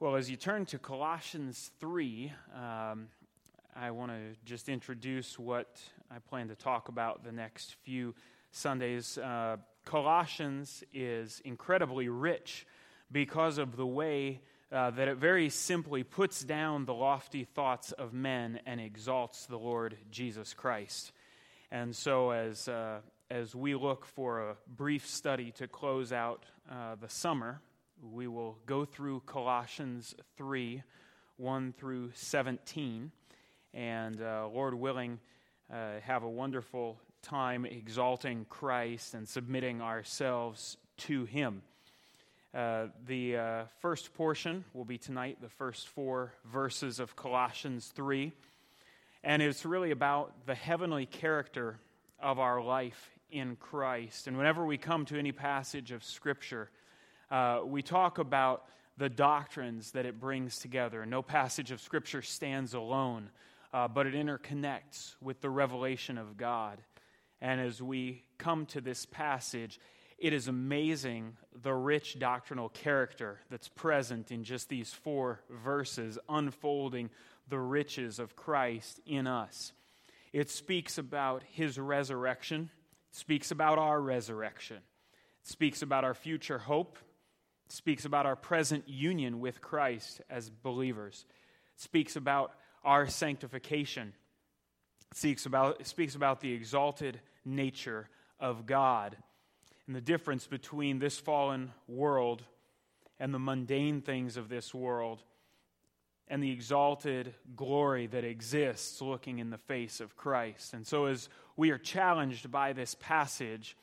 Well, as you turn to Colossians 3, I want to just introduce what I plan to talk about the next few Sundays. Colossians is incredibly rich because of the way that it very simply puts down the lofty thoughts of men and exalts the Lord Jesus Christ. And so as we look for a brief study to close out the summer, we will go through Colossians 3, 1 through 17, and Lord willing, have a wonderful time exalting Christ and submitting ourselves to Him. The first portion will be tonight, the first 4 verses of Colossians 3, and it's really about the heavenly character of our life in Christ. And whenever we come to any passage of Scripture, we talk about the doctrines that it brings together. No passage of Scripture stands alone, but it interconnects with the revelation of God. And as we come to this passage, it is amazing the rich doctrinal character that's present in just these 4 verses, unfolding the riches of Christ in us. It speaks about His resurrection. It speaks about our resurrection. It speaks about our future hope. It speaks about our present union with Christ as believers. It speaks about our sanctification. It speaks about the exalted nature of God and the difference between this fallen world and the mundane things of this world and the exalted glory that exists looking in the face of Christ. And so as we are challenged by this passage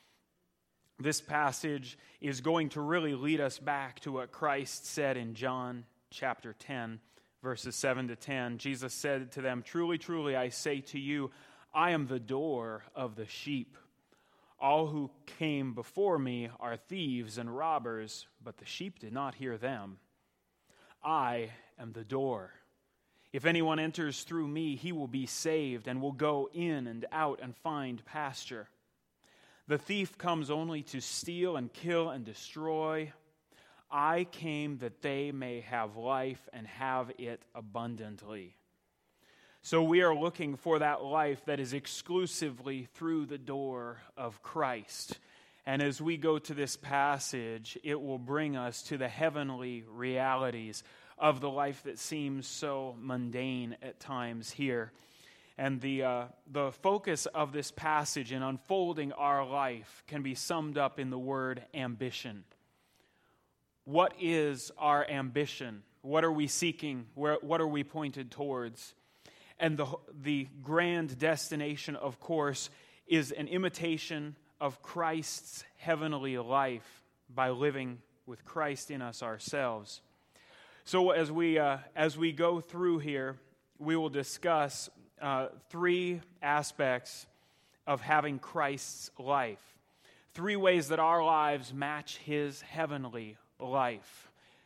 is going to really lead us back to what Christ said in John chapter 10, verses 7 to 10. Jesus said to them, "Truly, truly, I say to you, I am the door of the sheep. All who came before me are thieves and robbers, but the sheep did not hear them. I am the door. If anyone enters through me, he will be saved and will go in and out and find pasture. The thief comes only to steal and kill and destroy. I came that they may have life and have it abundantly." So we are looking for that life that is exclusively through the door of Christ. And as we go to this passage, it will bring us to the heavenly realities of the life that seems so mundane at times here. And the focus of this passage in unfolding our life can be summed up in the word ambition. What is our ambition? What are we seeking? What are we pointed towards? And the grand destination, of course, is an imitation of Christ's heavenly life by living with Christ in us ourselves. So as we go through here, we will discuss 3 aspects of having Christ's life. 3 ways that our lives match His heavenly life.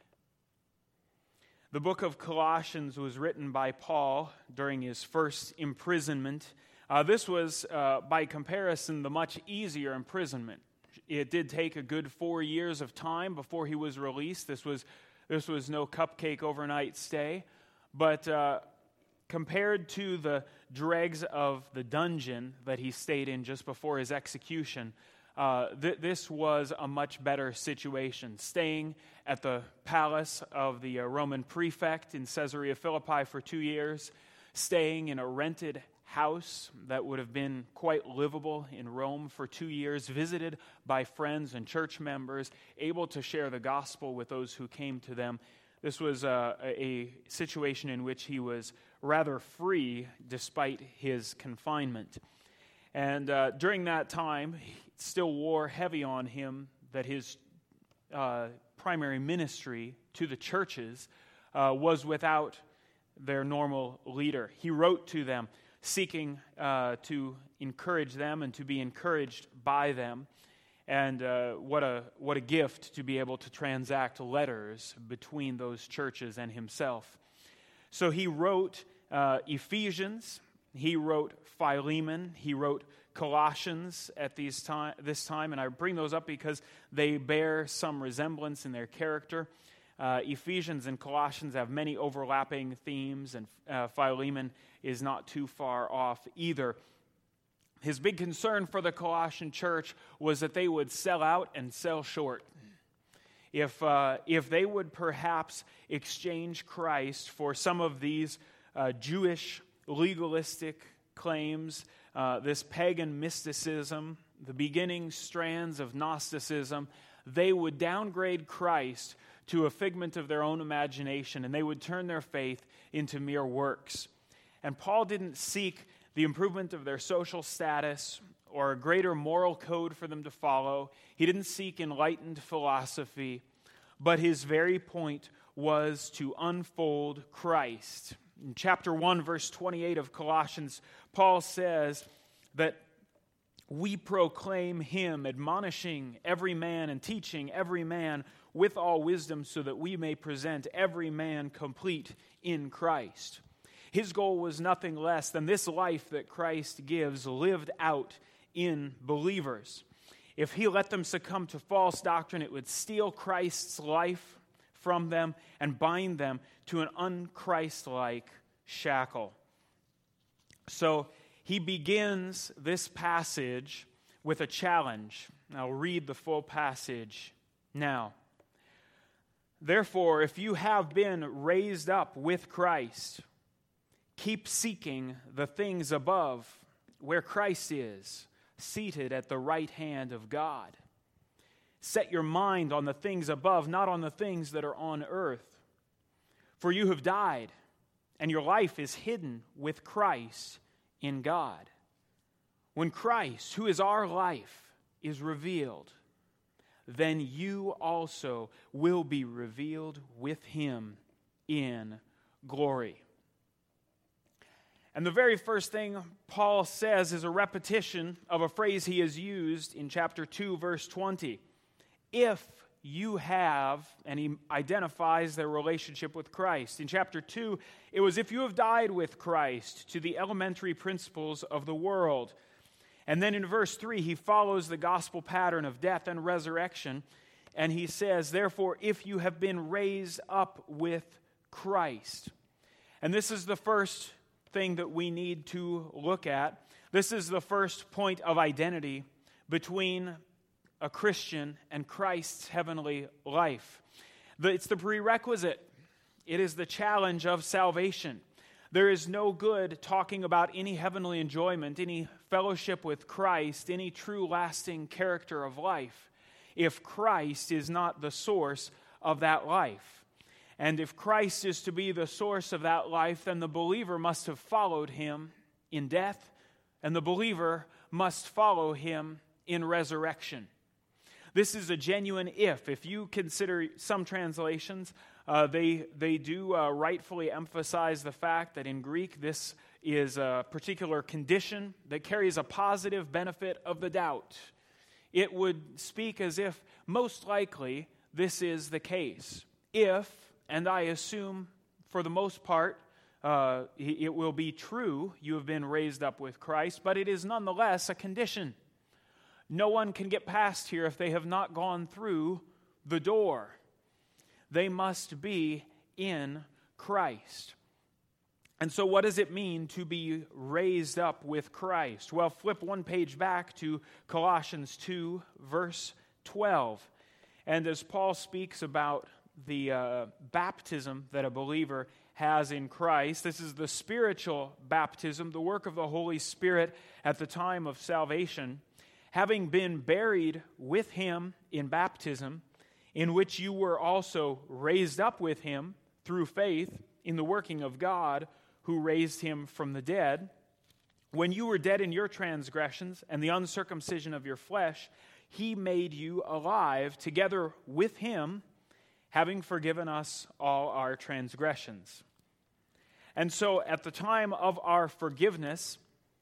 The book of Colossians was written by Paul during his first imprisonment. This was, by comparison, the much easier imprisonment. It did take a good 4 years of time before he was released. This was no cupcake overnight stay. But compared to the dregs of the dungeon that he stayed in just before his execution, this was a much better situation. Staying at the palace of the Roman prefect in Caesarea Philippi for 2 years, staying in a rented house that would have been quite livable in Rome for 2 years, visited by friends and church members, able to share the gospel with those who came to them. This was a situation in which he was rather free despite his confinement. And during that time, it still wore heavy on him that his primary ministry to the churches was without their normal leader. He wrote to them, seeking to encourage them and to be encouraged by them. And what a gift to be able to transact letters between those churches and himself. So he wrote Ephesians, he wrote Philemon, he wrote Colossians at this time, and I bring those up because they bear some resemblance in their character. Ephesians and Colossians have many overlapping themes, and Philemon is not too far off either. His big concern for the Colossian church was that they would sell out and sell short. If they would perhaps exchange Christ for some of these Jewish legalistic claims, this pagan mysticism, the beginning strands of Gnosticism, they would downgrade Christ to a figment of their own imagination, and they would turn their faith into mere works. And Paul didn't seek the improvement of their social status or a greater moral code for them to follow. He didn't seek enlightened philosophy, but his very point was to unfold Christ. In chapter 1, verse 28 of Colossians, Paul says that we proclaim him, admonishing every man and teaching every man with all wisdom, so that we may present every man complete in Christ. His goal was nothing less than this life that Christ gives lived out in believers. If he let them succumb to false doctrine, it would steal Christ's life from them and bind them to an un-Christ-like shackle. So he begins this passage with a challenge. I'll read the full passage now. Therefore, if you have been raised up with Christ, keep seeking the things above, where Christ is, seated at the right hand of God. Set your mind on the things above, not on the things that are on earth. For you have died, and your life is hidden with Christ in God. When Christ, who is our life, is revealed, then you also will be revealed with him in glory. And the very first thing Paul says is a repetition of a phrase he has used in chapter 2, verse 20. If you have, and he identifies their relationship with Christ. In chapter 2, it was if you have died with Christ to the elementary principles of the world. And then in verse 3, he follows the gospel pattern of death and resurrection, and he says, therefore, if you have been raised up with Christ. And this is the first thing that we need to look at. This is the first point of identity between a Christian and Christ's heavenly life. It's the prerequisite. It is the challenge of salvation. There is no good talking about any heavenly enjoyment, any fellowship with Christ, any true lasting character of life, if Christ is not the source of that life. And if Christ is to be the source of that life, then the believer must have followed him in death, and the believer must follow him in resurrection. This is a genuine if. If you consider some translations, they do rightfully emphasize the fact that in Greek this is a particular condition that carries a positive benefit of the doubt. It would speak as if most likely this is the case. If, and I assume for the most part it will be true, you have been raised up with Christ, but it is nonetheless a condition. No one can get past here if they have not gone through the door. They must be in Christ. And so what does it mean to be raised up with Christ? Well, flip one page back to Colossians 2, verse 12. And as Paul speaks about the baptism that a believer has in Christ, this is the spiritual baptism, the work of the Holy Spirit at the time of salvation. Having been buried with him in baptism, in which you were also raised up with him through faith in the working of God, who raised him from the dead, when you were dead in your transgressions and the uncircumcision of your flesh, he made you alive together with him, having forgiven us all our transgressions. And so at the time of our forgiveness,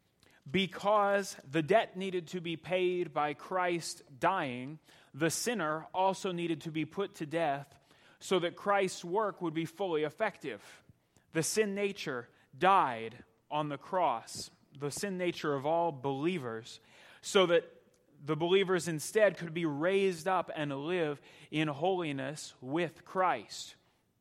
because the debt needed to be paid by Christ dying, the sinner also needed to be put to death so that Christ's work would be fully effective. The sin nature died on the cross, the sin nature of all believers, so that the believers instead could be raised up and live in holiness with Christ.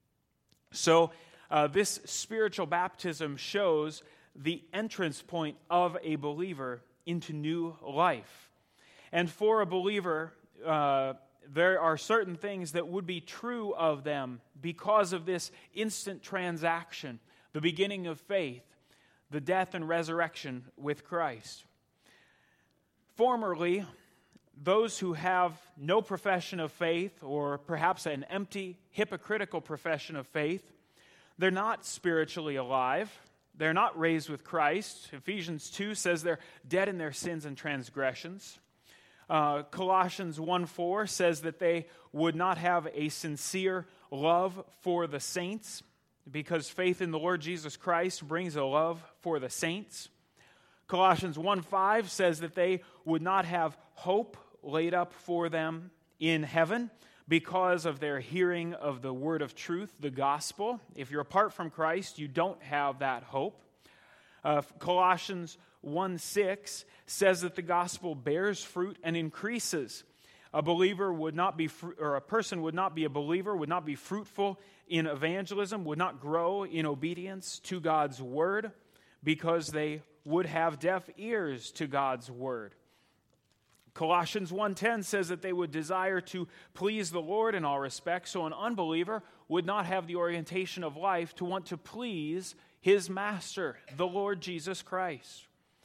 So this spiritual baptism shows the entrance point of a believer into new life. And for a believer, there are certain things that would be true of them because of this instant transaction, the beginning of faith, the death and resurrection with Christ. Formerly, those who have no profession of faith, or perhaps an empty, hypocritical profession of faith, they're not spiritually alive. They're not raised with Christ. Ephesians 2 says they're dead in their sins and transgressions. Colossians 1:4 says that they would not have a sincere love for the saints, because faith in the Lord Jesus Christ brings a love for the saints. Colossians 1:5 says that they would not have hope laid up for them in heaven because of their hearing of the word of truth, the gospel. If you're apart from Christ, you don't have that hope. Colossians 1:6 says that the gospel bears fruit and increases. A believer would not be, or a person would not be a believer, would not be fruitful in evangelism, would not grow in obedience to God's word, because they would have deaf ears to God's word. Colossians 1:10 says that they would desire to please the Lord in all respects, so an unbeliever would not have the orientation of life to want to please his master, the Lord Jesus Christ.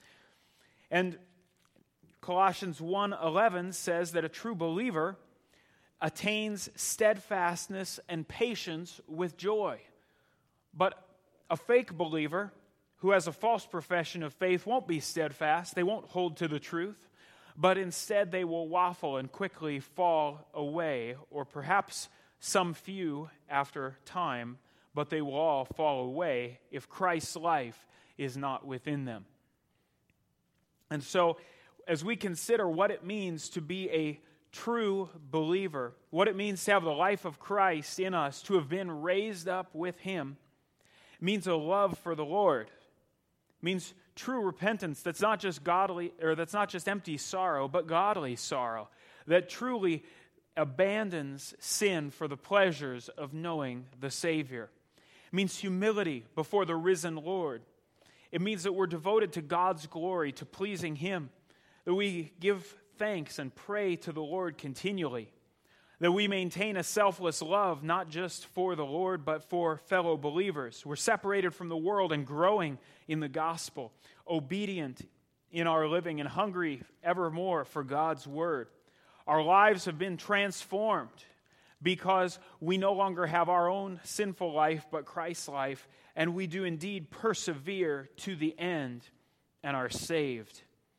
And Colossians 1:11 says that a true believer attains steadfastness and patience with joy. But a fake believer who has a false profession of faith won't be steadfast. They won't hold to the truth, but instead they will waffle and quickly fall away, or perhaps some few after time, but they will all fall away if Christ's life is not within them. And so, as we consider what it means to be a true believer, what it means to have the life of Christ in us, to have been raised up with Him, it means a love for the Lord. It means true repentance that's not just godly, or that's not just empty sorrow, but godly sorrow, that truly abandons sin for the pleasures of knowing the Savior. It means humility before the risen Lord. It means that we're devoted to God's glory, to pleasing Him, that we give thanks and pray to the Lord continually, that we maintain a selfless love not just for the Lord but for fellow believers. We're separated from the world and growing in the gospel, obedient in our living and hungry evermore for God's word. Our lives have been transformed because we no longer have our own sinful life but Christ's life, and we do indeed persevere to the end and are saved.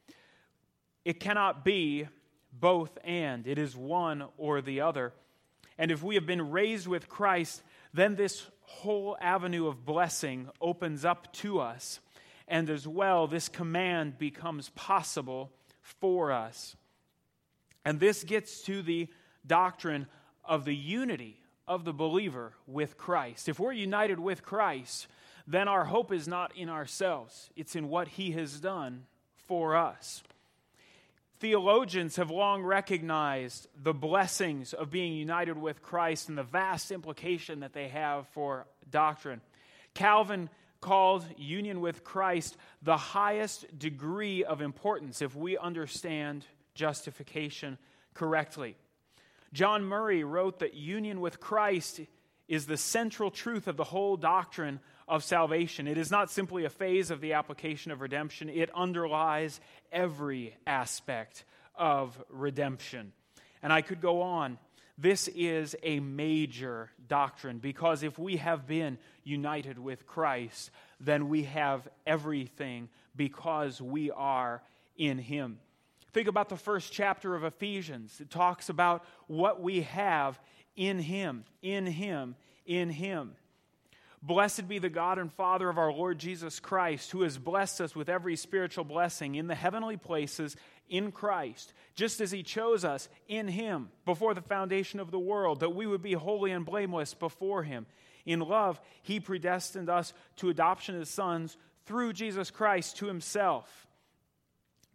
It cannot be both and. It is one or the other. And if we have been raised with Christ, then this whole avenue of blessing opens up to us. And as well, this command becomes possible for us. And this gets to the doctrine of the unity of the believer with Christ. If we're united with Christ, then our hope is not in ourselves. It's in what He has done for us. Theologians have long recognized the blessings of being united with Christ and the vast implication that they have for doctrine. Calvin called union with Christ the highest degree of importance if we understand justification correctly. John Murray wrote that union with Christ is the central truth of the whole doctrine of salvation. It is not simply a phase of the application of redemption. It underlies every aspect of redemption. And I could go on. This is a major doctrine because if we have been united with Christ, then we have everything because we are in Him. Think about the first chapter of Ephesians. It talks about what we have in Him, in Him, in Him. Blessed be the God and Father of our Lord Jesus Christ, who has blessed us with every spiritual blessing in the heavenly places in Christ, just as He chose us in Him before the foundation of the world, that we would be holy and blameless before Him. In love, He predestined us to adoption as sons through Jesus Christ to Himself.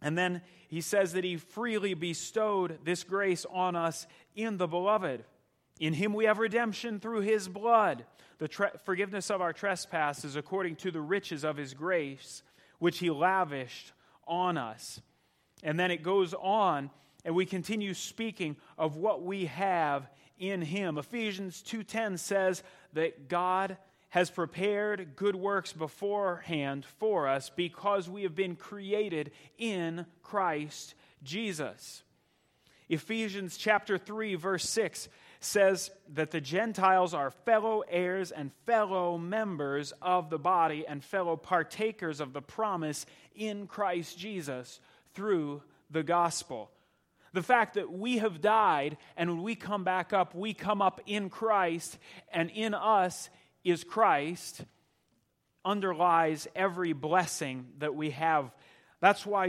And then he says that he freely bestowed this grace on us in the Beloved. In him we have redemption through his blood, the forgiveness of our trespasses according to the riches of his grace, which he lavished on us. And then it goes on, and we continue speaking of what we have in him. Ephesians 2:10 says that God has prepared good works beforehand for us because we have been created in Christ Jesus. Ephesians chapter 3, verse 6 says that the Gentiles are fellow heirs and fellow members of the body and fellow partakers of the promise in Christ Jesus through the gospel. The fact that we have died, and when we come back up, we come up in Christ, and in us is Christ, underlies every blessing that we have. That's why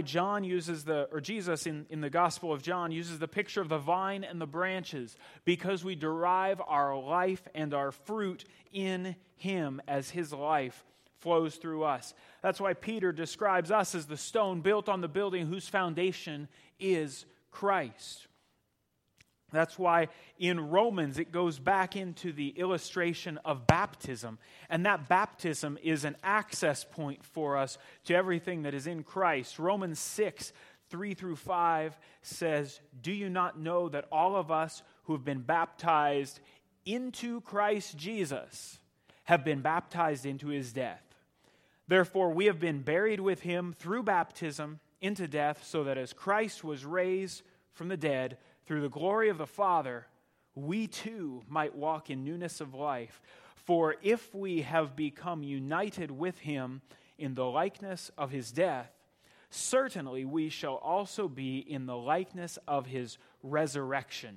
Jesus in the Gospel of John uses the picture of the vine and the branches, because we derive our life and our fruit in him as his life flows through us. That's why Peter describes us as the stone built on the building whose foundation is Christ. That's why in Romans it goes back into the illustration of baptism. And that baptism is an access point for us to everything that is in Christ. Romans 6, 3 through 5 says, "Do you not know that all of us who have been baptized into Christ Jesus have been baptized into his death? Therefore we have been buried with him through baptism into death, so that as Christ was raised from the dead through the glory of the Father, we too might walk in newness of life. For if we have become united with him in the likeness of his death, certainly we shall also be in the likeness of his resurrection."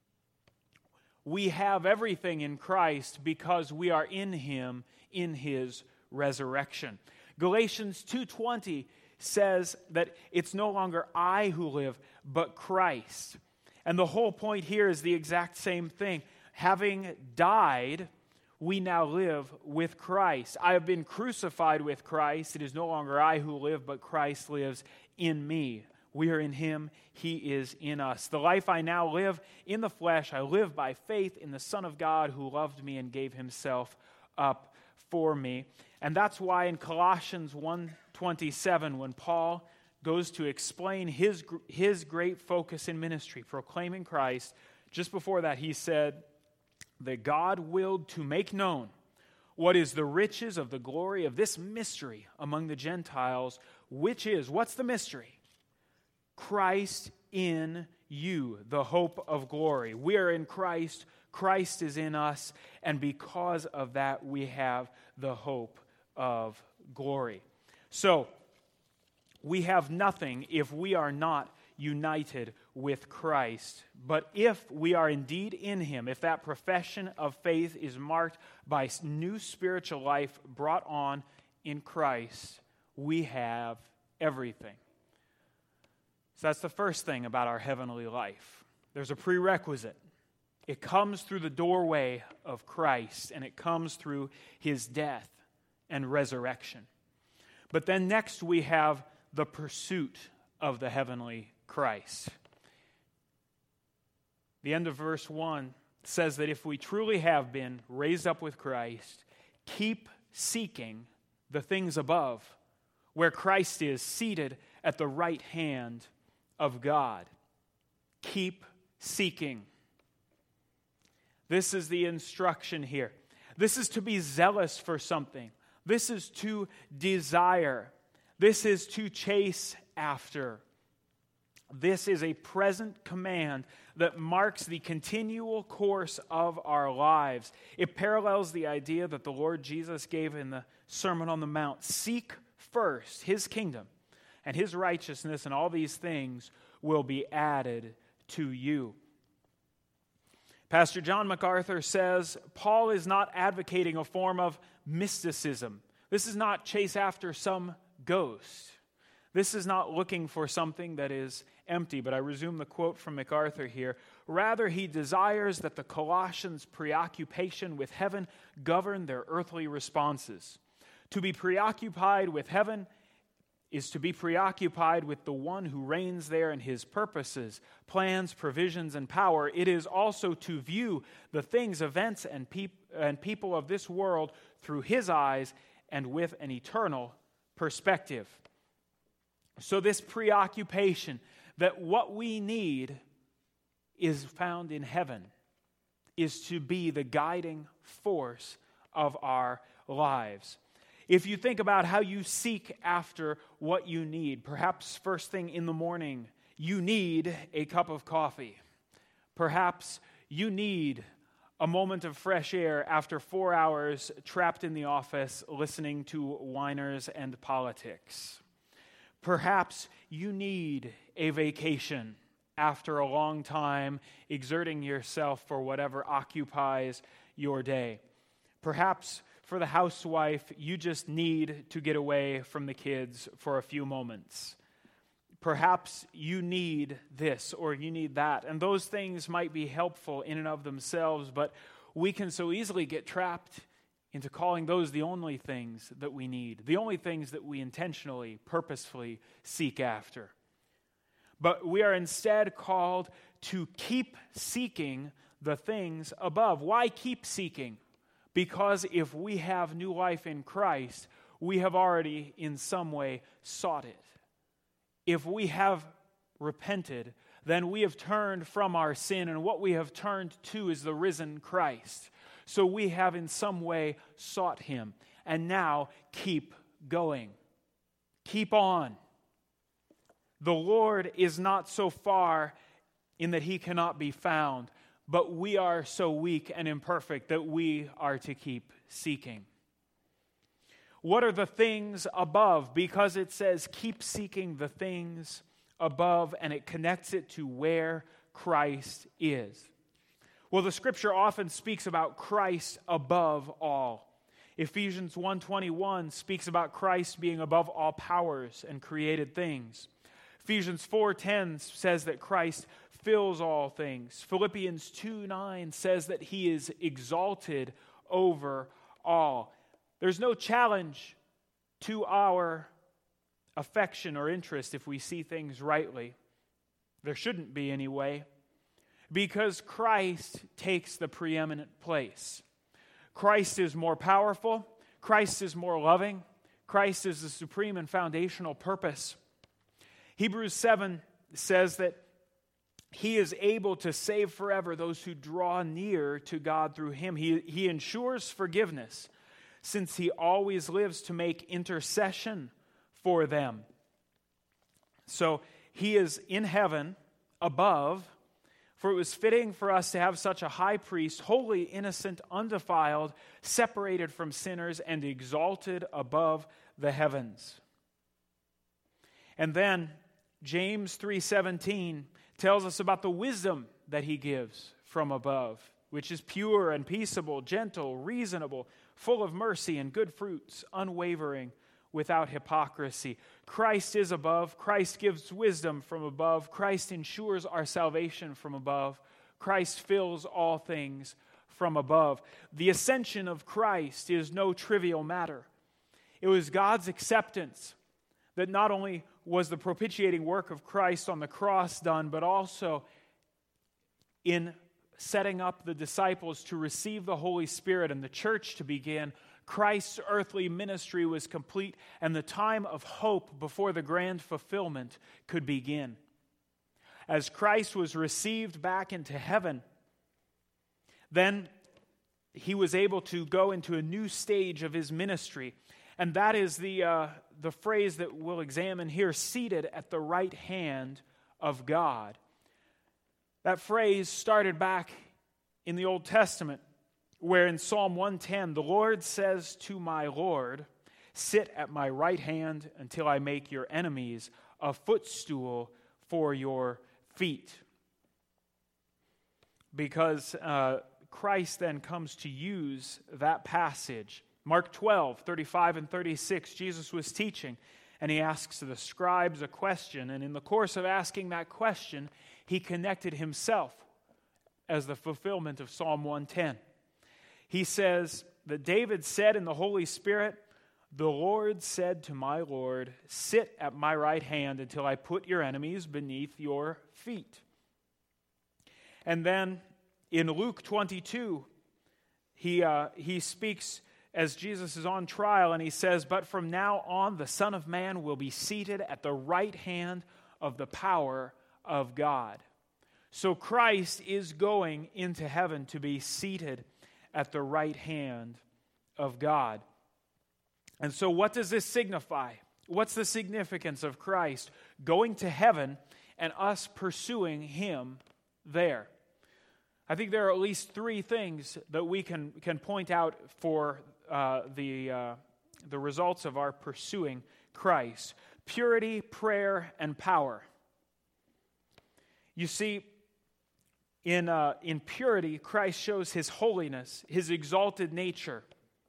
We have everything in Christ because we are in him in his resurrection. Galatians 2:20 says that it's no longer I who live, but Christ. And the whole point here is the exact same thing. Having died, we now live with Christ. I have been crucified with Christ. It is no longer I who live, but Christ lives in me. We are in him. He is in us. The life I now live in the flesh, I live by faith in the Son of God who loved me and gave himself up for me. And that's why in Colossians 1:27, when Paul goes to explain his great focus in ministry, proclaiming Christ, just before that he said that God willed to make known what is the riches of the glory of this mystery among the Gentiles, which is, what's the mystery? Christ in you, the hope of glory. We are in Christ, Christ is in us, and because of that we have the hope of glory. So, we have nothing if we are not united with Christ. But if we are indeed in him, if that profession of faith is marked by new spiritual life brought on in Christ, we have everything. So that's the first thing about our heavenly life. There's a prerequisite. It comes through the doorway of Christ, and it comes through his death and resurrection. But then next we have the pursuit of the heavenly Christ. The end of verse 1 says that if we truly have been raised up with Christ, keep seeking the things above, where Christ is seated at the right hand of God. Keep seeking. This is the instruction here. This is to be zealous for something. This is to desire. This is to chase after. This is a present command that marks the continual course of our lives. It parallels the idea that the Lord Jesus gave in the Sermon on the Mount. Seek first his kingdom and his righteousness, and all these things will be added to you. Pastor John MacArthur says, Paul is not advocating a form of mysticism. This is not chase after some ghost. This is not looking for something that is empty, but I resume the quote from MacArthur here. Rather, he desires that the Colossians' preoccupation with heaven govern their earthly responses. To be preoccupied with heaven is to be preoccupied with the one who reigns there and his purposes, plans, provisions, and power. It is also to view the things, events, and people of this world through his eyes and with an eternal perspective. So this preoccupation that what we need is found in heaven is to be the guiding force of our lives. If you think about how you seek after what you need, perhaps first thing in the morning, you need a cup of coffee. Perhaps you need a moment of fresh air after 4 hours trapped in the office listening to whiners and politics. Perhaps you need a vacation after a long time exerting yourself for whatever occupies your day. Perhaps for the housewife, you just need to get away from the kids for a few moments. Perhaps you need this or you need that. And those things might be helpful in and of themselves, but we can so easily get trapped into calling those the only things that we need, the only things that we intentionally, purposefully seek after. But we are instead called to keep seeking the things above. Why keep seeking? Because if we have new life in Christ, we have already in some way sought it. If we have repented, then we have turned from our sin, and what we have turned to is the risen Christ. So we have in some way sought him. And now keep going. Keep on. The Lord is not so far in that he cannot be found, but we are so weak and imperfect that we are to keep seeking. What are the things above? Because it says keep seeking the things above, and it connects it to where Christ is. Well, the Scripture often speaks about Christ above all. Ephesians 1:21 speaks about Christ being above all powers and created things. Ephesians 4:10 says that Christ fills all things. Philippians 2:9 says that he is exalted over all. There's no challenge to our affection or interest if we see things rightly. There shouldn't be anyway, because Christ takes the preeminent place. Christ is more powerful. Christ is more loving. Christ is the supreme and foundational purpose. Hebrews 7 says that he is able to save forever those who draw near to God through him. He ensures forgiveness, since he always lives to make intercession for them. So he is in heaven above, for it was fitting for us to have such a high priest, holy, innocent, undefiled, separated from sinners, and exalted above the heavens. And then James 3:17 tells us about the wisdom that he gives from above, which is pure and peaceable, gentle, reasonable, full of mercy and good fruits, unwavering, without hypocrisy. Christ is above. Christ gives wisdom from above. Christ ensures our salvation from above. Christ fills all things from above. The ascension of Christ is no trivial matter. It was God's acceptance that not only was the propitiating work of Christ on the cross done, but also in setting up the disciples to receive the Holy Spirit and the church to begin. Christ's earthly ministry was complete, and the time of hope before the grand fulfillment could begin. As Christ was received back into heaven, then he was able to go into a new stage of his ministry. And that is the phrase that we'll examine here, seated at the right hand of God. That phrase started back in the Old Testament, where in Psalm 110, the Lord says to my Lord, sit at my right hand until I make your enemies a footstool for your feet. Because Christ then comes to use that passage. Mark 12:35 and 36, Jesus was teaching, and he asks the scribes a question, and in the course of asking that question, he connected himself as the fulfillment of Psalm 110. He says that David said in the Holy Spirit, The Lord said to my Lord, sit at my right hand until I put your enemies beneath your feet. And then in Luke 22, he speaks as Jesus is on trial, and he says, but from now on the Son of Man will be seated at the right hand of the power of God. So Christ is going into heaven to be seated at the right hand of God. And so what does this signify? What's the significance of Christ going to heaven and us pursuing him there? I think there are at least three things that we can point out for the results of our pursuing Christ: purity, prayer, and power. You see, in purity, Christ shows his holiness, his exalted nature.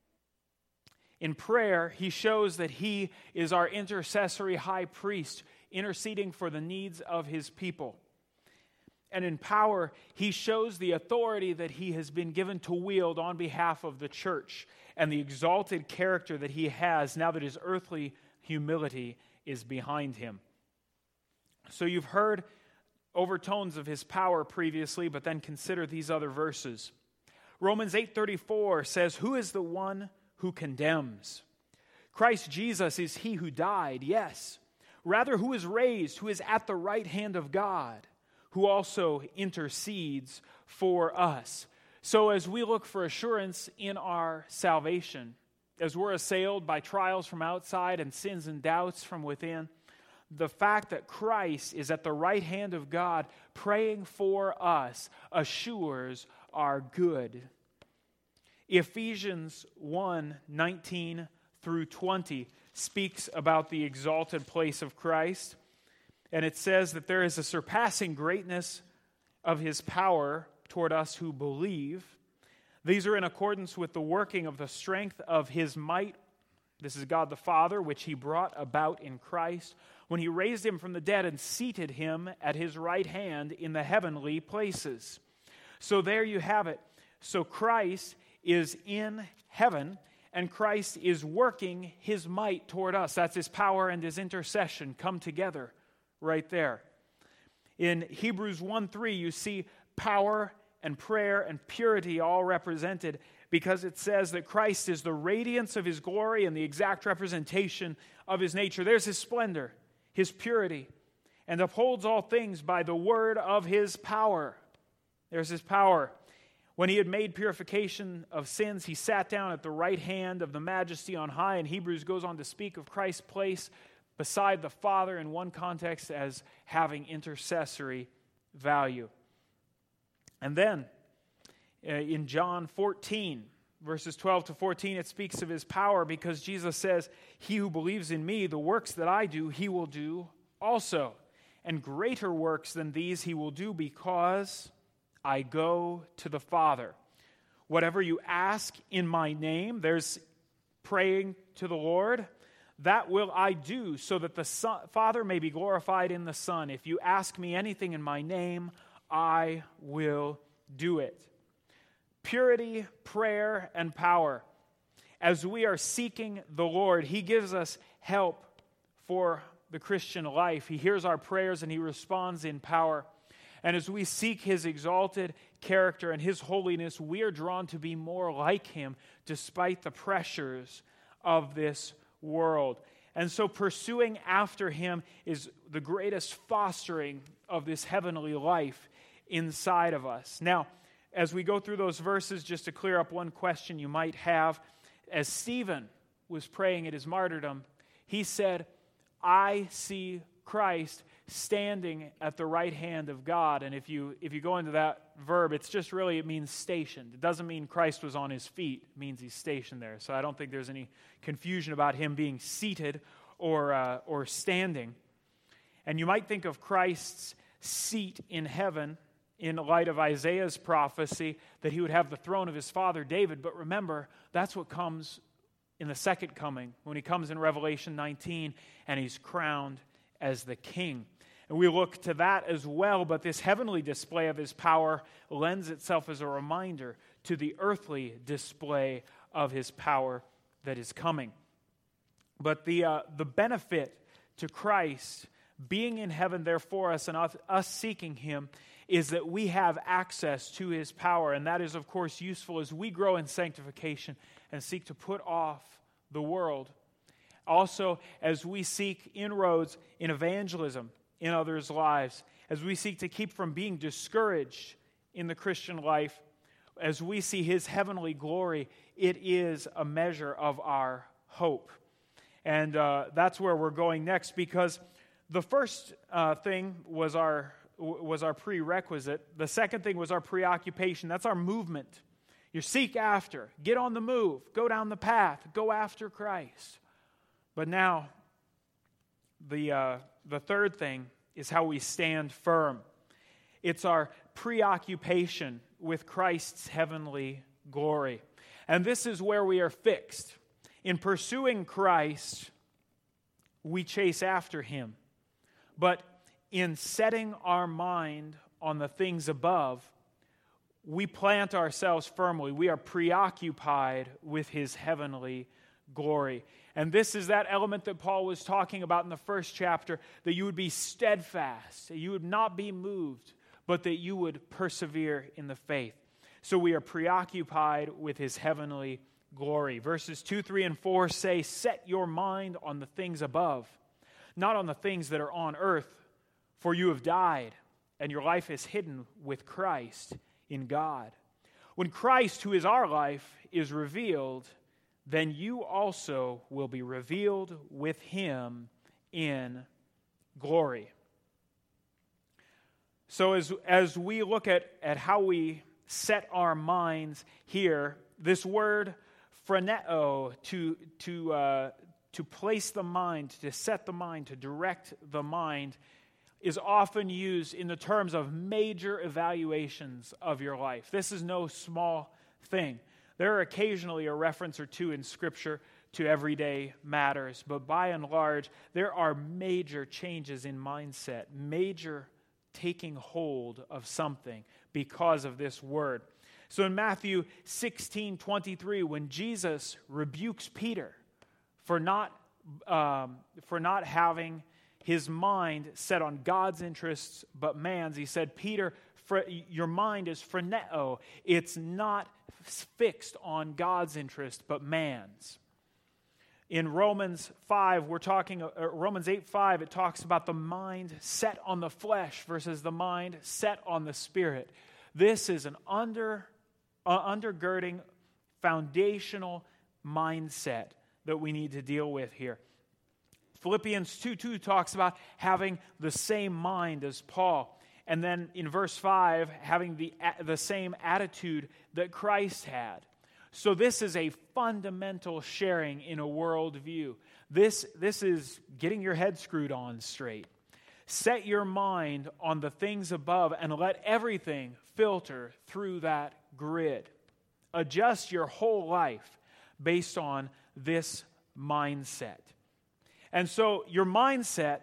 In prayer, he shows that he is our intercessory high priest, interceding for the needs of his people. And in power, he shows the authority that he has been given to wield on behalf of the church and the exalted character that he has now that his earthly humility is behind him. So you've heard overtones of his power previously, but then consider these other verses. Romans 8:34 says, who is the one who condemns? Christ Jesus is he who died, yes. Rather, who is raised, who is at the right hand of God, who also intercedes for us. So as we look for assurance in our salvation, as we're assailed by trials from outside and sins and doubts from within, the fact that Christ is at the right hand of God praying for us assures our good. Ephesians 1:19 through 20 speaks about the exalted place of Christ, and it says that there is a surpassing greatness of his power toward us who believe. These are in accordance with the working of the strength of his might. This is God the Father, which he brought about in Christ, when he raised him from the dead and seated him at his right hand in the heavenly places. So there you have it. So Christ is in heaven, and Christ is working his might toward us. That's his power and his intercession come together right there. In Hebrews 1:3, you see power and prayer and purity all represented, because it says that Christ is the radiance of his glory and the exact representation of his nature. There's his splendor, his purity, and upholds all things by the word of his power. There's his power. When he had made purification of sins, he sat down at the right hand of the majesty on high, and Hebrews goes on to speak of Christ's place beside the Father in one context as having intercessory value. And then in John 14, verses 12 to 14, it speaks of his power because Jesus says, he who believes in me, the works that I do, he will do also. And greater works than these he will do because I go to the Father. Whatever you ask in my name, there's praying to the Lord, that will I do so that the Father may be glorified in the Son. If you ask me anything in my name, I will do it. Purity, prayer, and power. As we are seeking the Lord, he gives us help for the Christian life. He hears our prayers and he responds in power. And as we seek his exalted character and his holiness, we are drawn to be more like him despite the pressures of this world. And so pursuing after him is the greatest fostering of this heavenly life inside of us. Now, as we go through those verses, just to clear up one question you might have, as Stephen was praying at his martyrdom, he said, I see Christ standing at the right hand of God. And if you go into that verb, it's just really, it means stationed. It doesn't mean Christ was on his feet. It means he's stationed there. So I don't think there's any confusion about him being seated or standing. And you might think of Christ's seat in heaven in light of Isaiah's prophecy that he would have the throne of his father David. But remember, that's what comes in the second coming, when he comes in Revelation 19 and he's crowned as the king. And we look to that as well, but this heavenly display of his power lends itself as a reminder to the earthly display of his power that is coming. But the benefit to Christ being in heaven there for us and us seeking Him is that we have access to His power. And that is, of course, useful as we grow in sanctification and seek to put off the world. Also, as we seek inroads in evangelism in others' lives, as we seek to keep from being discouraged in the Christian life, as we see His heavenly glory, it is a measure of our hope. And that's where we're going next, because the first thing was our prerequisite. The second thing was our preoccupation. That's our movement. You seek after, get on the move, go down the path, go after Christ. But now, the third thing is how we stand firm. It's our preoccupation with Christ's heavenly glory. And this is where we are fixed. In pursuing Christ, we chase after Him. But in setting our mind on the things above, we plant ourselves firmly. We are preoccupied with His heavenly glory. And this is that element that Paul was talking about in the first chapter, that you would be steadfast, that you would not be moved, but that you would persevere in the faith. So we are preoccupied with His heavenly glory. Verses 2, 3, and 4 say, set your mind on the things above, not on the things that are on earth, for you have died, and your life is hidden with Christ in God. When Christ, who is our life, is revealed, then you also will be revealed with Him in glory. So as we look at how we set our minds here, this word phroneo, to place the mind, to set the mind, to direct the mind, is often used in the terms of major evaluations of your life. This is no small thing. There are occasionally a reference or two in Scripture to everyday matters, but by and large, there are major changes in mindset, major taking hold of something because of this word. So in Matthew 16:23, when Jesus rebukes Peter for not having his mind set on God's interests but man's, he said, Peter, your mind is phroneo. It's not fixed on God's interest but man's. In Romans 8:5, it talks about the mind set on the flesh versus the mind set on the Spirit. This is an undergirding, foundational mindset that we need to deal with here. Philippians 2:2 talks about having the same mind as Paul. And then in verse 5, having the same attitude that Christ had. So this is a fundamental sharing in a worldview. This is getting your head screwed on straight. Set your mind on the things above and let everything filter through that grid. Adjust your whole life based on this mindset. And so your mindset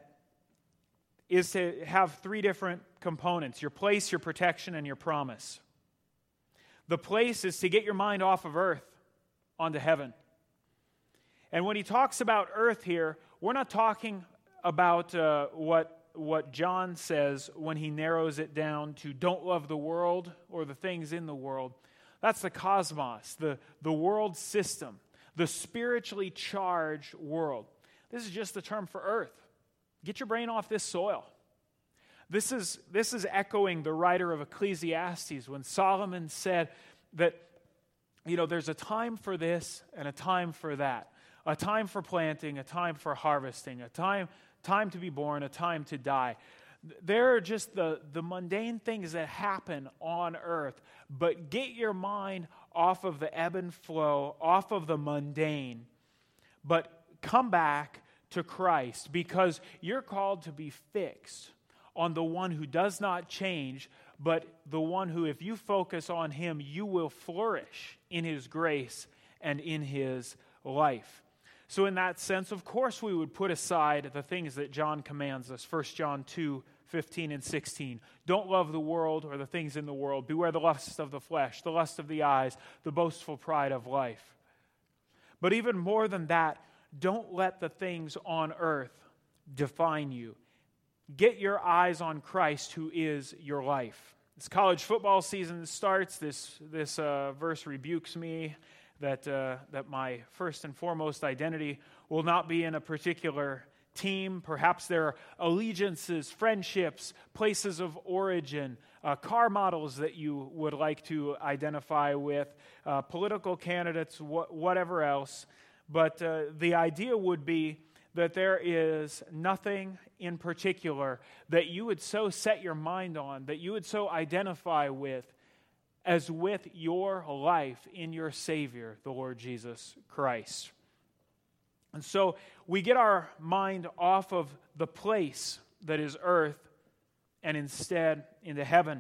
is to have three different components: your place, your protection, and your promise. The place is to get your mind off of earth onto heaven. And when he talks about earth here, we're not talking about what John says when he narrows it down to don't love the world or the things in the world. That's the cosmos, the world system, the spiritually charged world. This is just the term for earth. Get your brain off this soil. This is echoing the writer of Ecclesiastes when Solomon said that, there's a time for this and a time for that. A time for planting, a time for harvesting, a time to be born, a time to die. There are just the mundane things that happen on earth, but get your mind off of the ebb and flow, off of the mundane, but come back to Christ, because you're called to be fixed on the one who does not change, but the one who, if you focus on Him, you will flourish in His grace and in His life. So in that sense, of course, we would put aside the things that John commands us. 1 John 2:15 and 16. Don't love the world or the things in the world. Beware the lust of the flesh, the lust of the eyes, the boastful pride of life. But even more than that, don't let the things on earth define you. Get your eyes on Christ, who is your life. As college football season starts, this verse rebukes me that my first and foremost identity will not be in a particular team. Perhaps there are allegiances, friendships, places of origin, car models that you would like to identify with, political candidates, whatever else. But the idea would be that there is nothing in particular that you would so set your mind on, that you would so identify with, as with your life in your Savior, the Lord Jesus Christ. And so we get our mind off of the place that is earth and instead into heaven.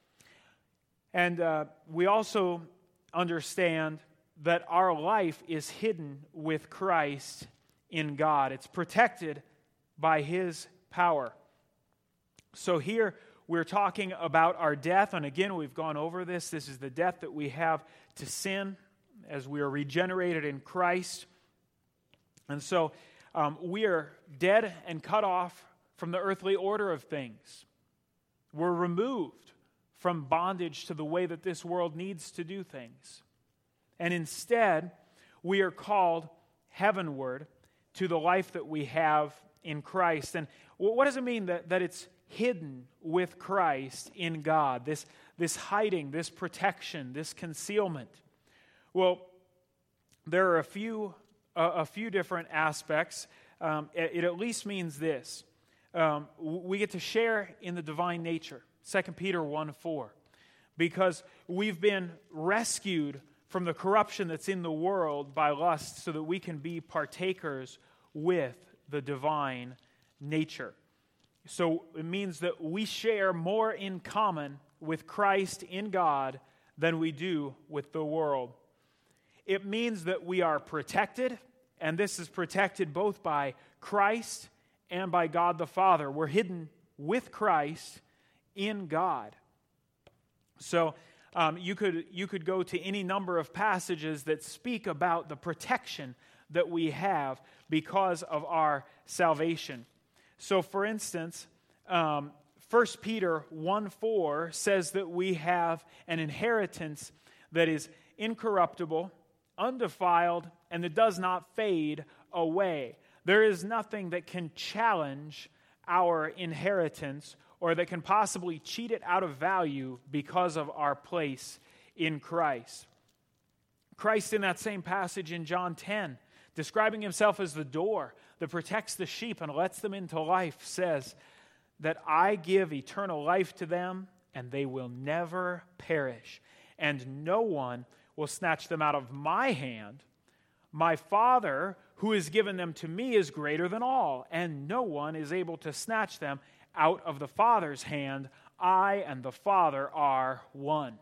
And we also understand that our life is hidden with Christ in God. It's protected by His power. So here we're talking about our death, and again, we've gone over this. This is the death that we have to sin as we are regenerated in Christ. And so we are dead and cut off from the earthly order of things. We're removed from bondage to the way that this world needs to do things. And instead, we are called heavenward to the life that we have in Christ. And what does it mean that it's hidden with Christ in God? This hiding, this protection, this concealment. Well, there are a few different aspects. It at least means this. We get to share in the divine nature, 2 Peter 1:4, because we've been rescued from the corruption that's in the world by lust so that we can be partakers with the divine nature. So it means that we share more in common with Christ in God than we do with the world. It means that we are protected, and this is protected both by Christ and by God the Father. We're hidden with Christ in God. So you could go to any number of passages that speak about the protection that we have because of our salvation. So, for instance, 1 Peter 1:4 says that we have an inheritance that is incorruptible, undefiled, and that does not fade away. There is nothing that can challenge our inheritance or that can possibly cheat it out of value because of our place in Christ. Christ, in that same passage in John 10, describing himself as the door that protects the sheep and lets them into life, says that I give eternal life to them, and they will never perish, and no one will snatch them out of my hand. My Father, who has given them to me, is greater than all, and no one is able to snatch them out of the Father's hand. I and the Father are one.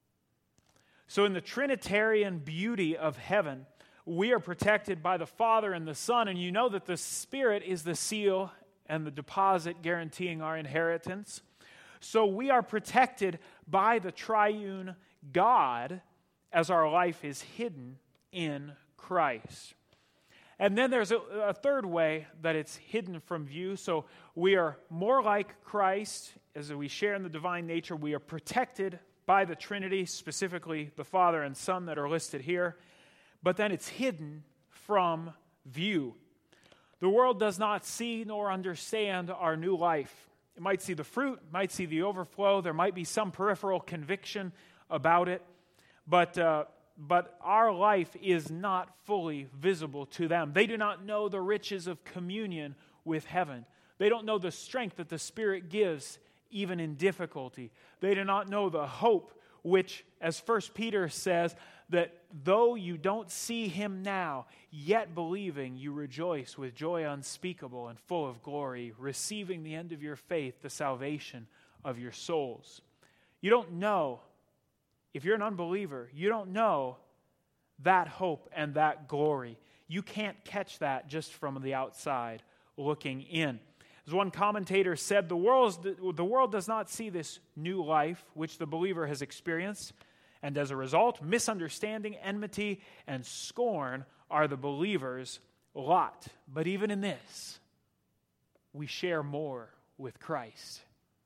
So in the Trinitarian beauty of heaven, we are protected by the Father and the Son, and you know that the Spirit is the seal and the deposit guaranteeing our inheritance. So we are protected by the triune God as our life is hidden in Christ. And then there's a third way that it's hidden from view. So we are more like Christ as we share in the divine nature. We are protected by the Trinity, specifically the Father and Son that are listed here. But then it's hidden from view. The world does not see nor understand our new life. It might see the fruit, might see the overflow. There might be some peripheral conviction about it. But our life is not fully visible to them. They do not know the riches of communion with heaven. They don't know the strength that the Spirit gives even in difficulty. They do not know the hope which, as 1 Peter says, that though you don't see him now, yet believing you rejoice with joy unspeakable and full of glory, receiving the end of your faith, the salvation of your souls. You don't know. If you're an unbeliever, you don't know that hope and that glory. You can't catch that just from the outside looking in. As one commentator said, the world does not see this new life which the believer has experienced, and as a result, misunderstanding, enmity, and scorn are the believer's lot. But even in this, we share more with Christ.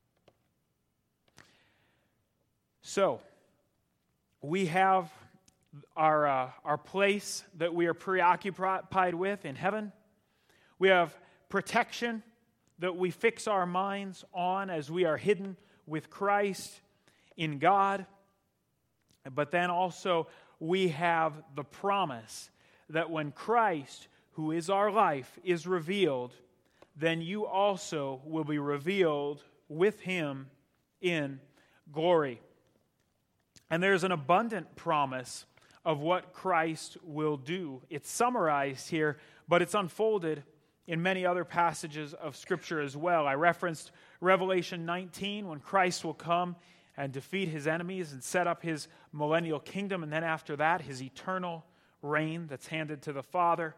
So, we have our place that we are preoccupied with in heaven. We have protection that we fix our minds on as we are hidden with Christ in God. But then also we have the promise that when Christ, who is our life, is revealed, then you also will be revealed with Him in glory. And there's an abundant promise of what Christ will do. It's summarized here, but it's unfolded in many other passages of Scripture as well. I referenced Revelation 19, when Christ will come and defeat His enemies and set up His millennial kingdom, and then after that, His eternal reign that's handed to the Father.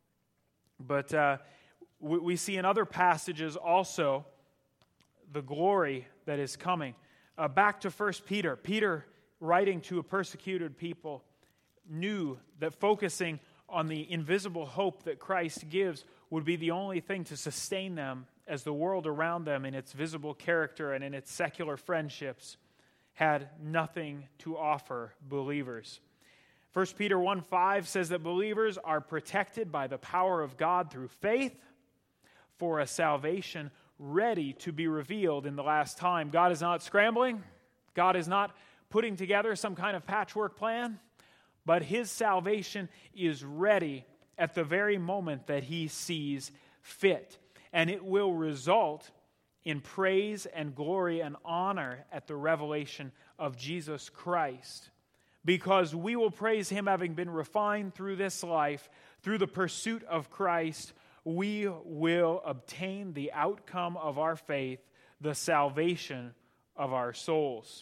But we see in other passages also the glory that is coming. Back to 1 Peter. Peter, writing to a persecuted people, knew that focusing on the invisible hope that Christ gives would be the only thing to sustain them as the world around them in its visible character and in its secular friendships had nothing to offer believers. 1 Peter 1:5 says that believers are protected by the power of God through faith for a salvation ready to be revealed in the last time. God is not scrambling. God is not putting together some kind of patchwork plan, but His salvation is ready at the very moment that He sees fit. And it will result in praise and glory and honor at the revelation of Jesus Christ. Because we will praise Him having been refined through this life, through the pursuit of Christ, we will obtain the outcome of our faith, the salvation of our souls.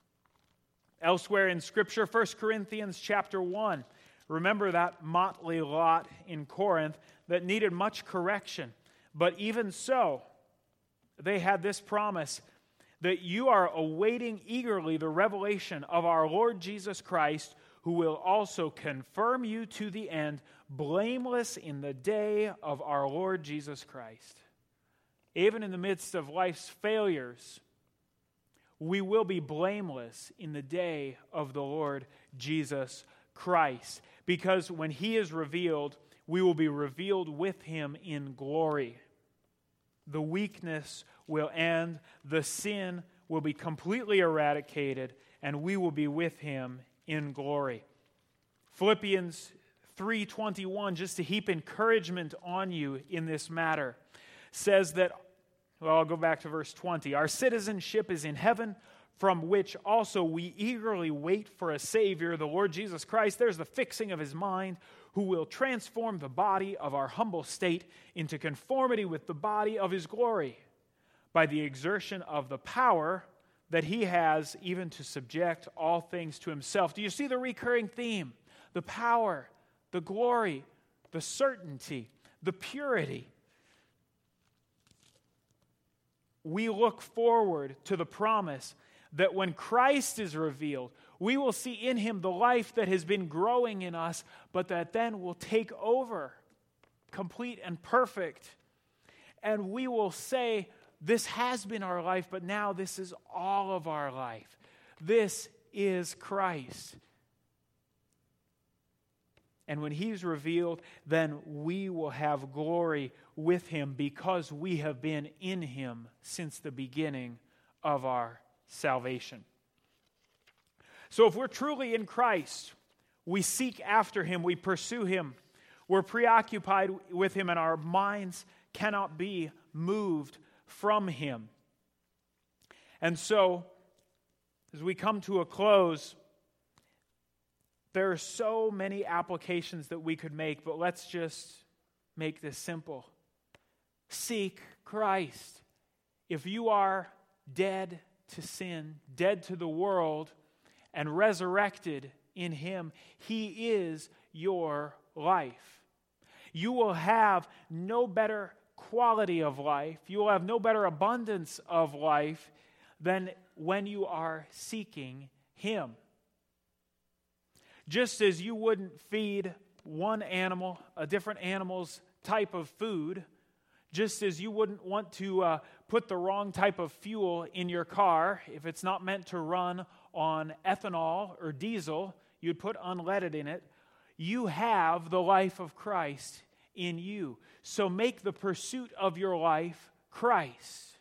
Elsewhere in Scripture, 1 Corinthians chapter 1, remember that motley lot in Corinth that needed much correction. But even so, they had this promise that you are awaiting eagerly the revelation of our Lord Jesus Christ, who will also confirm you to the end, blameless in the day of our Lord Jesus Christ. Even in the midst of life's failures, we will be blameless in the day of the Lord Jesus Christ. Because when He is revealed, we will be revealed with Him in glory. The weakness will end, the sin will be completely eradicated, and we will be with Him in glory. Philippians 3:21, just to heap encouragement on you in this matter, says that, well, I'll go back to verse 20. Our citizenship is in heaven, from which also we eagerly wait for a Savior, the Lord Jesus Christ. There's the fixing of His mind, who will transform the body of our humble state into conformity with the body of His glory, by the exertion of the power that He has even to subject all things to Himself. Do you see the recurring theme? The power, the glory, the certainty, the purity. We look forward to the promise that when Christ is revealed, we will see in Him the life that has been growing in us, but that then will take over, complete and perfect. And we will say, this has been our life, but now this is all of our life. This is Christ. And when He's revealed, then we will have glory with Him because we have been in Him since the beginning of our salvation. So if we're truly in Christ, we seek after Him, we pursue Him, we're preoccupied with Him, and our minds cannot be moved from Him. And so, as we come to a close, there are so many applications that we could make, but let's just make this simple. Seek Christ. If you are dead to sin, dead to the world, and resurrected in Him, He is your life. You will have no better quality of life, you will have no better abundance of life than when you are seeking Him. Just as you wouldn't feed one animal, a different animal's type of food, just as you wouldn't want to put the wrong type of fuel in your car if it's not meant to run on ethanol or diesel, you'd put unleaded in it. You have the life of Christ in you. So make the pursuit of your life Christ.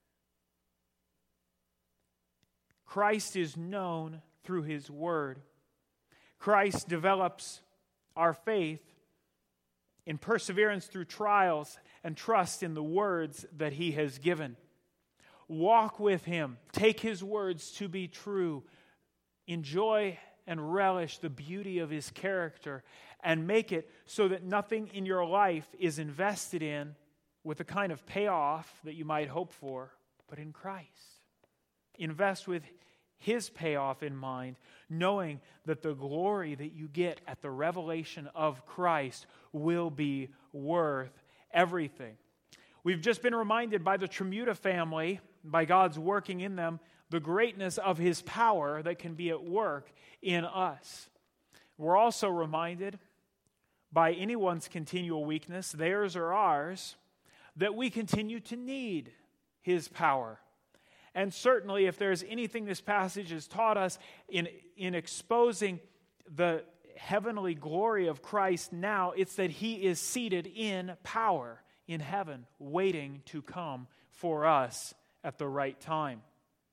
Christ is known through His Word. Christ develops our faith in perseverance through trials and trust in the words that He has given. Walk with Him. Take His words to be true. Enjoy and relish the beauty of His character, and make it so that nothing in your life is invested in with the kind of payoff that you might hope for, but in Christ. Invest with His payoff in mind, knowing that the glory that you get at the revelation of Christ will be worth everything. We've just been reminded by the Tremuta family, by God's working in them, the greatness of His power that can be at work in us. We're also reminded by anyone's continual weakness, theirs or ours, that we continue to need His power. And certainly, if there's anything this passage has taught us in exposing the heavenly glory of Christ now, it's that He is seated in power in heaven, waiting to come for us at the right time.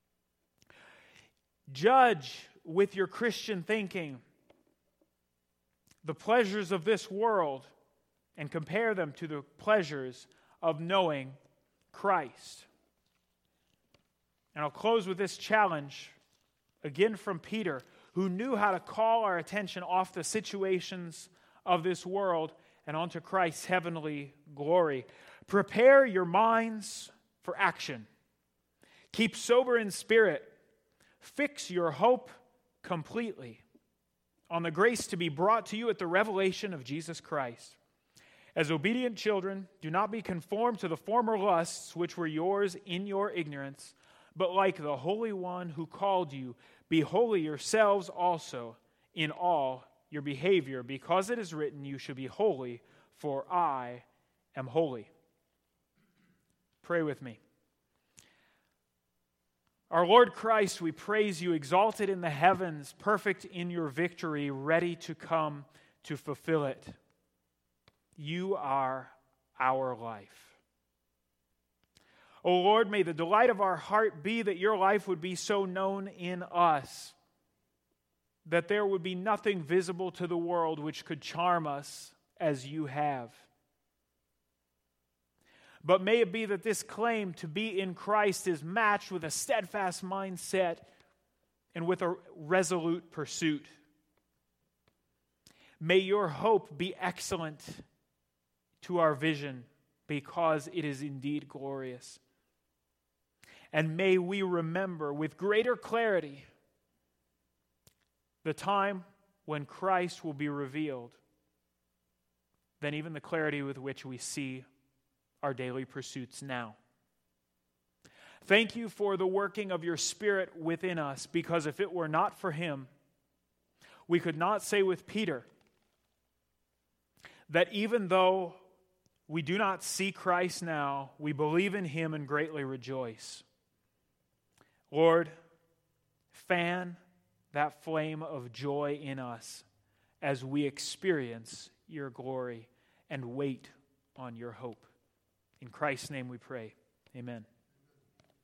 Judge with your Christian thinking the pleasures of this world and compare them to the pleasures of knowing Christ. And I'll close with this challenge, again from Peter, who knew how to call our attention off the situations of this world and onto Christ's heavenly glory. Prepare your minds for action. Keep sober in spirit. Fix your hope completely on the grace to be brought to you at the revelation of Jesus Christ. As obedient children, do not be conformed to the former lusts which were yours in your ignorance, but like the Holy One who called you, be holy yourselves also in all your behavior, because it is written, you shall be holy, for I am holy. Pray with me. Our Lord Christ, we praise you, exalted in the heavens, perfect in your victory, ready to come to fulfill it. You are our life. O Lord, may the delight of our heart be that your life would be so known in us, that there would be nothing visible to the world which could charm us as you have. But may it be that this claim to be in Christ is matched with a steadfast mindset and with a resolute pursuit. May your hope be excellent to our vision, because it is indeed glorious. And may we remember with greater clarity the time when Christ will be revealed than even the clarity with which we see our daily pursuits now. Thank you for the working of your Spirit within us, because if it were not for Him, we could not say with Peter that even though we do not see Christ now, we believe in Him and greatly rejoice. Lord, fan that flame of joy in us as we experience your glory and wait on your hope. In Christ's name we pray. Amen.